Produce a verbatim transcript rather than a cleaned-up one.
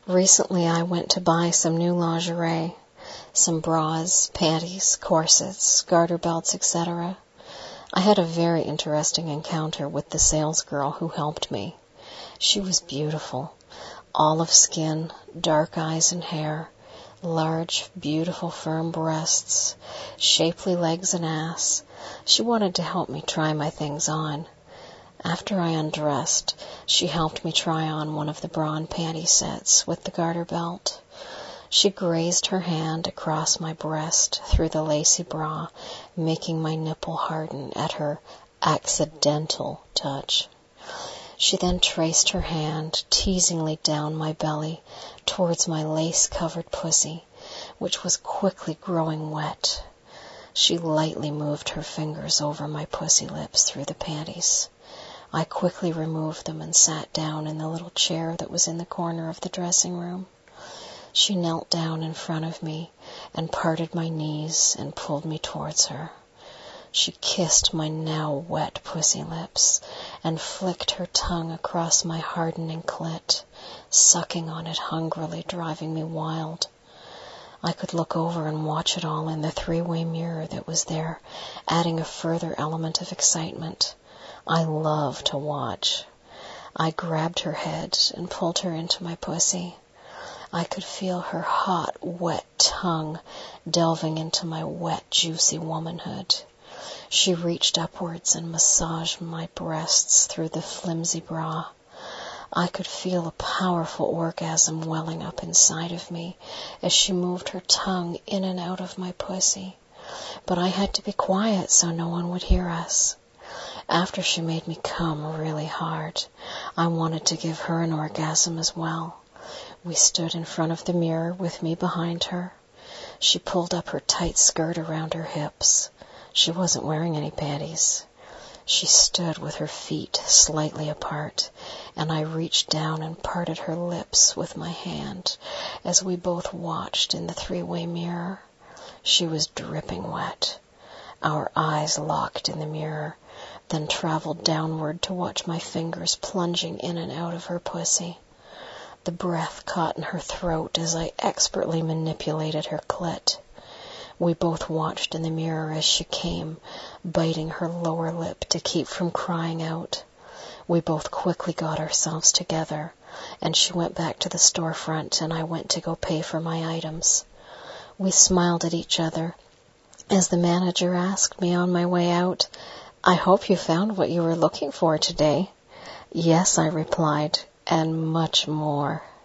Recently I went to buy some new lingerie, some bras, panties, corsets, garter belts, et cetera. I had a very interesting encounter with the salesgirl who helped me. She was beautiful, olive skin, dark eyes and hair, large, beautiful, firm breasts, shapely legs and ass. She wanted to help me try my things on. After I undressed, she helped me try on one of the bra and panty sets with the garter belt. She grazed her hand across my breast through the lacy bra, making my nipple harden at her accidental touch. She then traced her hand teasingly down my belly towards my lace-covered pussy, which was quickly growing wet. She lightly moved her fingers over my pussy lips through the panties. I quickly removed them and sat down in the little chair that was in the corner of the dressing room. She knelt down in front of me and parted my knees and pulled me towards her. She kissed my now wet pussy lips and flicked her tongue across my hardening clit, sucking on it hungrily, driving me wild. I could look over and watch it all in the three-way mirror that was there, adding a further element of excitement. I love to watch. I grabbed her head and pulled her into my pussy. I could feel her hot, wet tongue delving into my wet, juicy womanhood. She reached upwards and massaged my breasts through the flimsy bra. I could feel a powerful orgasm welling up inside of me as she moved her tongue in and out of my pussy. But I had to be quiet so no one would hear us. After she made me come really hard, I wanted to give her an orgasm as well. We stood in front of the mirror with me behind her. She pulled up her tight skirt around her hips. She wasn't wearing any panties. She stood with her feet slightly apart, and I reached down and parted her lips with my hand as we both watched in the three-way mirror. She was dripping wet. Our eyes locked in the mirror, then traveled downward to watch my fingers plunging in and out of her pussy. The breath caught in her throat as I expertly manipulated her clit. We both watched in the mirror as she came, biting her lower lip to keep from crying out. We both quickly got ourselves together, and she went back to the storefront, and I went to go pay for my items. We smiled at each other as the manager asked me on my way out, "I hope you found what you were looking for today." "Yes," I replied, "and much more."